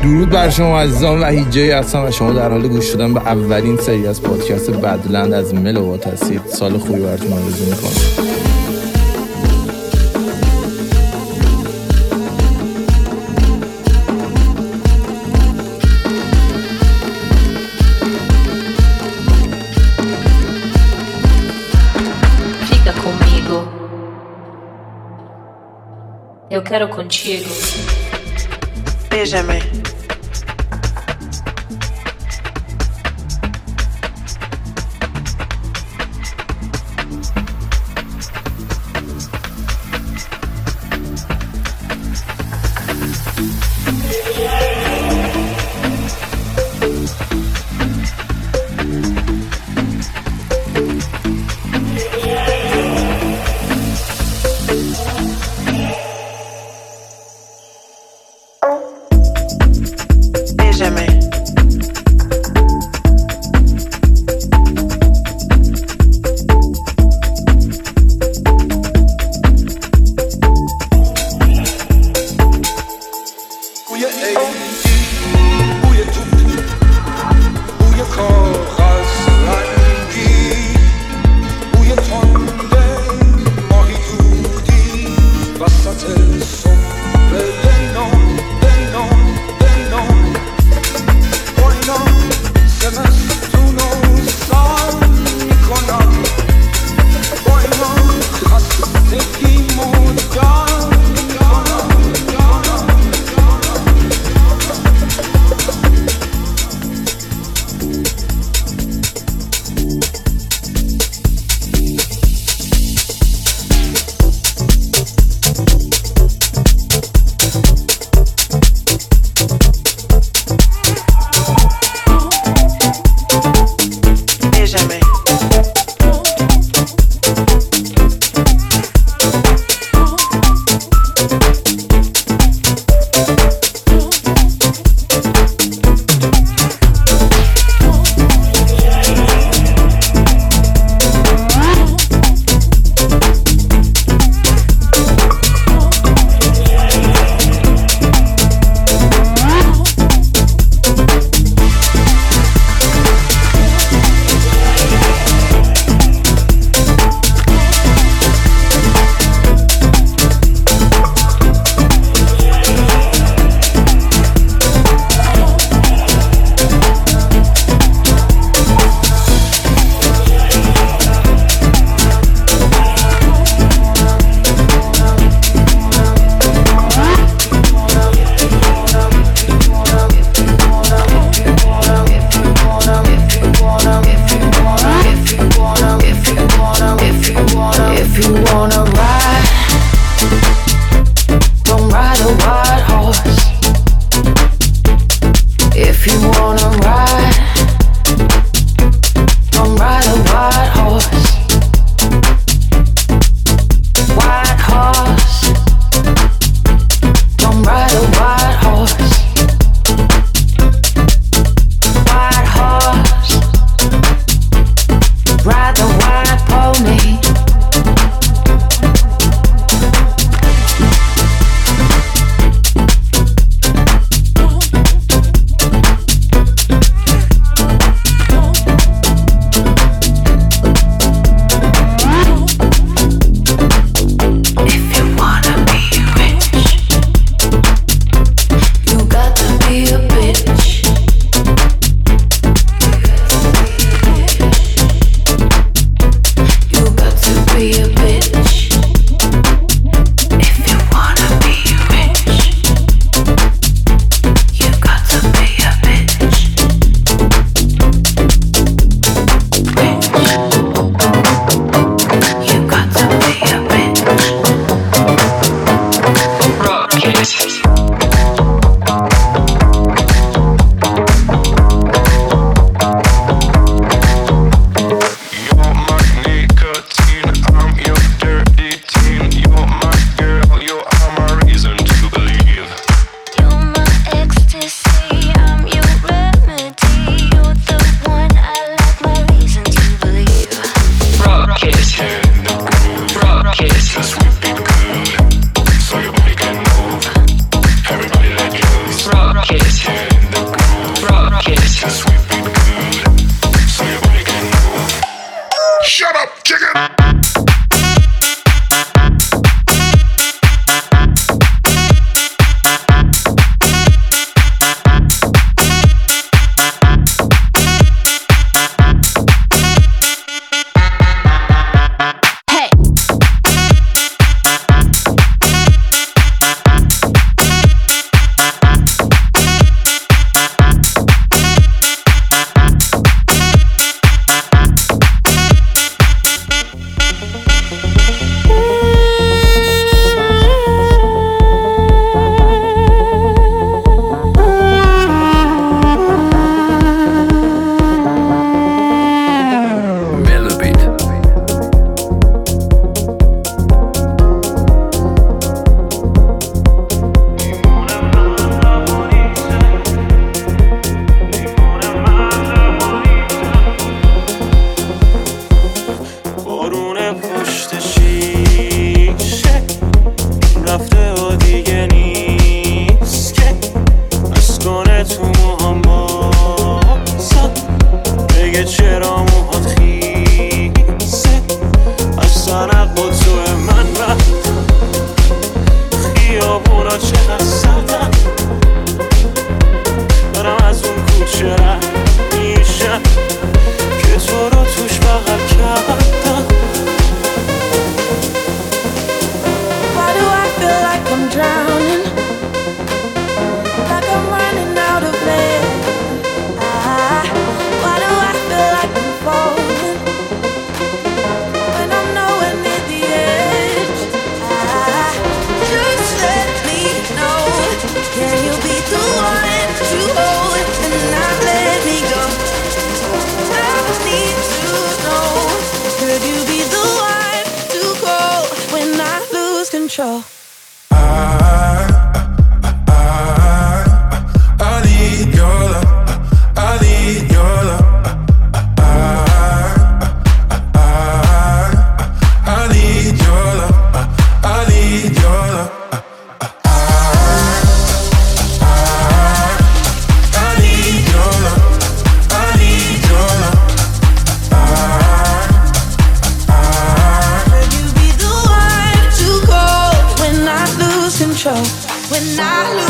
درود بر شما عزیزان، وحید جی هستم و شما در حال گوش دادن به اولین سری از پادکست بدلند از ملوات هستید. سال خوبی براتون آرزو میکنم. Eu quero contigo. Beija-me.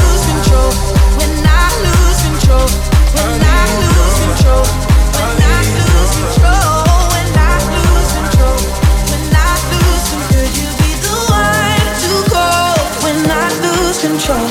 lose control, when I lose control, when I lose control, when I lose control, when I lose control, when I lose control, could you be the one to go when I lose control?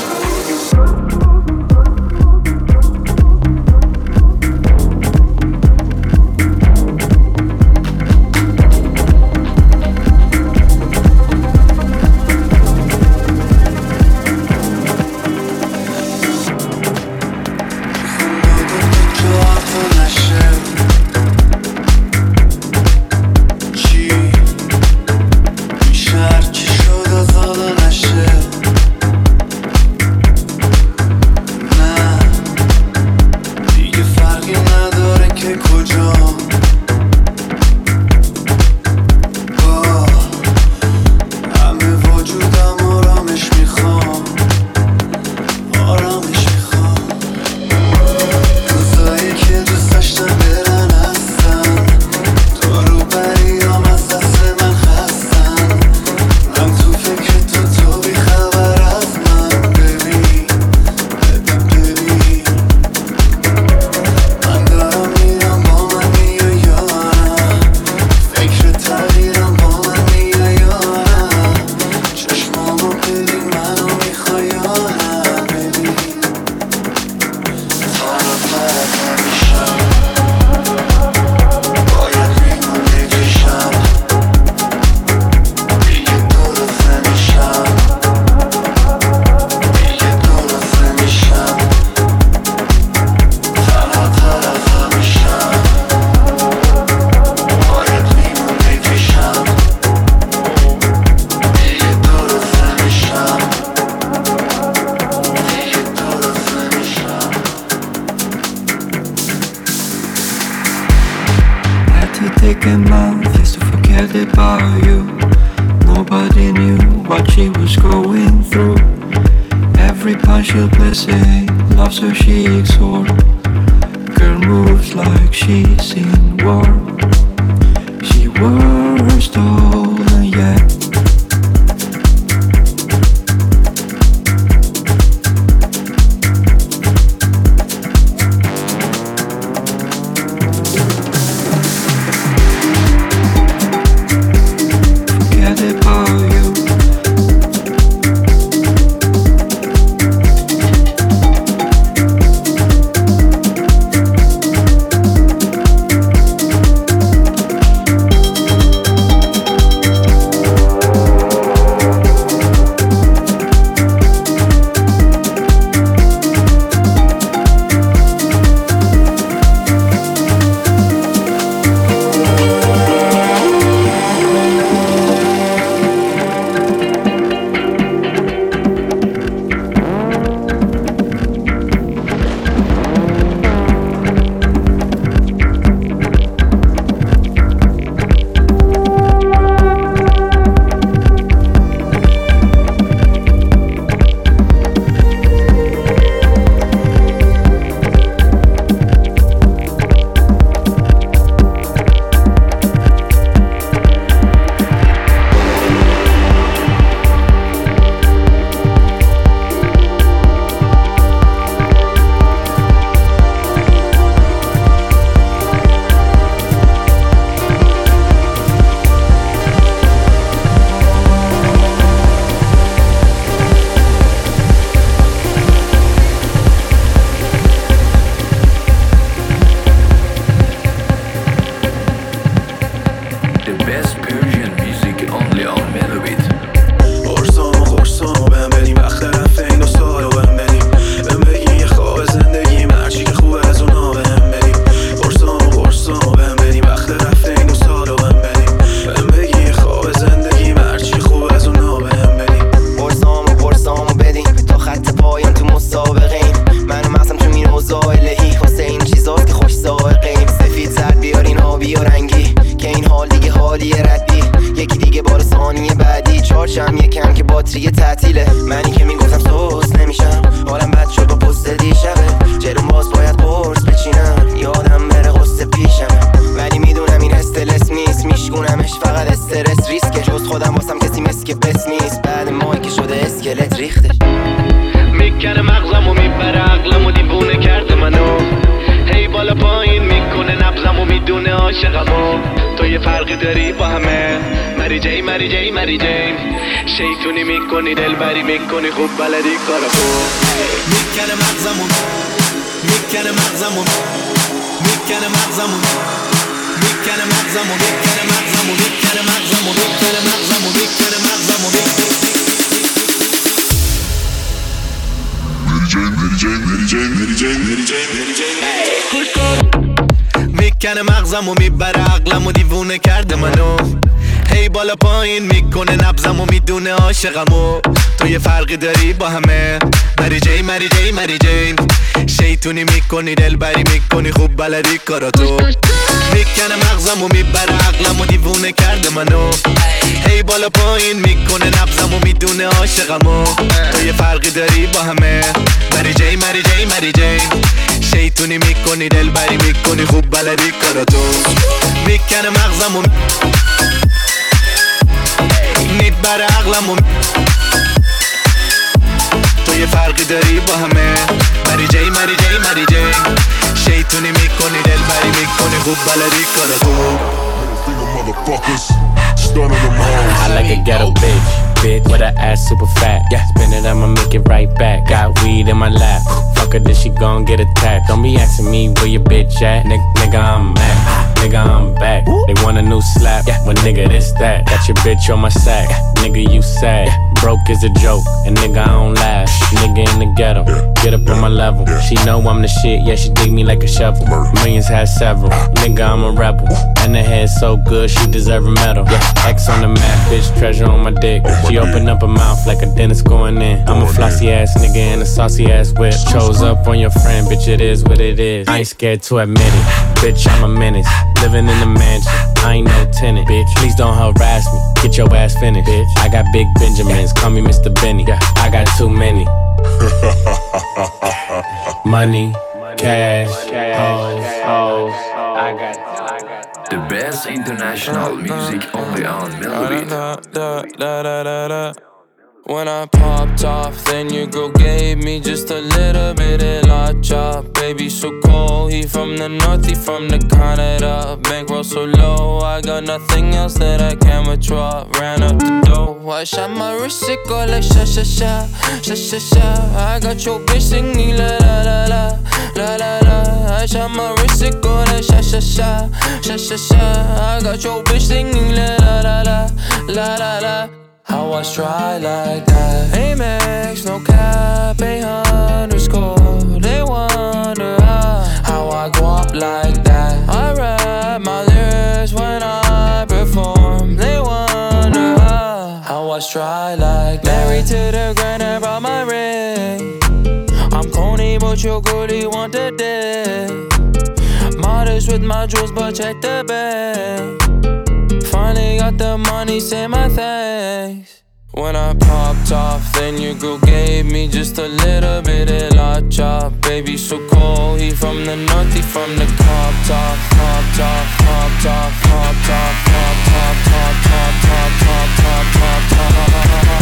عقلمو دیوونه کرده منو هی بالا پایین میکنه نبضمو میدونه عاشقمو تو یه فرقی داری با همه مری جی مری جی مری جی شیطونی میکنی دلبری میکنی خوب بلدی کاراتو میکنه مغزمو میکنه مغزمو میکنه مغزمو میکنه مغزمو میکنه مغزمو میکنه مغزمو میکنه مغزمو میکنه مغزمو میکنه مغزمو میبره عقلمو دیوونه کرده منو هی بالا پایین میکنه نبضمو میدونه عاشقمو تو یه فرقی داری با همه مری جی مری جی مری جی شیطونی میکنی دلبری میکنی خوب بلدی کاراتو میکنه مغزمو میبره عقلمو دیوونه کرده منو هی بالا پایین میکنه نبضمو میدونه عاشقمو تو یه فرقی داری با همه مری جی مری جی مری جی شیطونی میکنی دلبری میکنی خوب بلدی کاراتو میکنه مغزمو میبره عقلمو تو یه فرقی داری با همه مری جی مری جی مری جی شیطونی میکنی دلبری میکنی خوب بلدی کاراتو I like a ghetto bitch with her ass super fat. Spin it, I'ma make it right back. Got weed in my lap. Fuck her, then she gon' get attacked. Don't be asking me where your bitch at. Nigga, I'm back. Nigga, I'm back. They want a new slap. Well, nigga, this that. Got your bitch on my sack. Nigga, you sad. Broke is a joke. And nigga, I don't laugh. Nigga in the ghetto. Get up on my level. She know I'm the shit. Yeah, she dig me like a shovel. Millions had several. Nigga, I'm a rebel. And the head so good, she deserve a medal. X on the map, bitch, treasure on my dick. She open up her mouth like a dentist going in. I'm a flossy ass nigga and a saucy ass whip. Chose up on your friend, bitch, it is what it is. I ain't scared to admit it, bitch, I'm a menace. Living in the mansion, I ain't no tenant, bitch. Please don't harass me, get your ass finished, bitch. I got big Benjamins, call me Mr. Benny. I got too many. Money, cash, hoes. I got the best international music only on Melody. When I popped off, then your girl gave me just a little bit of la chop. Baby so cold, he from the north, he from the Canada. Bankroll so low, I got nothing else that I can withdraw. Ran up the dough, I shot my wrist, it go like sha sha sha, sha sha sha. I got your bitch singing la la la la, la la la. I shot my wrist, it go like sha sha sha, sha sha sha. I got your bitch singing la la la la, la la la. How I try like that? Amex, no cap, 800 They wonder how I go up like that. I rap my lyrics when I perform. They wonder how I try like that. Married to the grind, I brought my ring. I'm corny, but your girlie want the dick. Modest with my jewels, but check the bag. Finally got the money, say my thanks. When I popped off, then your girl gave me just a little bit of la chop. Baby so cold, he from the north, he from the cop top, cop top, cop top, cop top, cop top, top, top, top, top, top, top,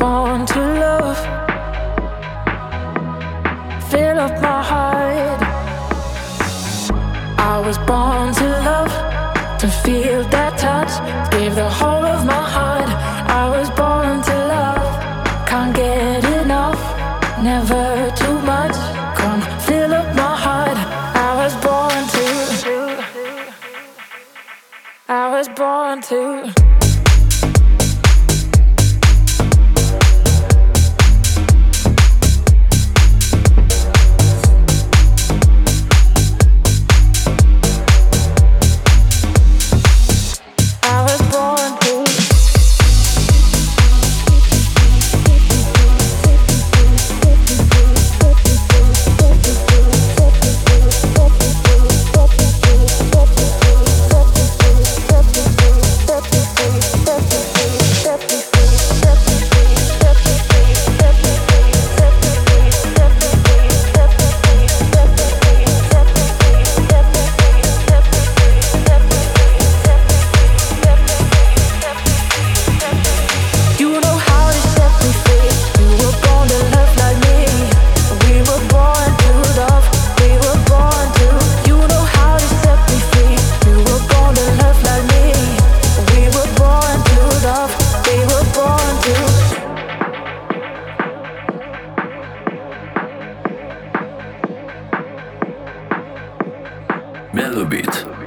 born to love. Fill up my heart. I was born to love, to feel that touch. Gave the whole of my heart. I was born to love. Can't get enough, never too much. Come fill up my heart. I was born to. I was born to. Mellow Beat.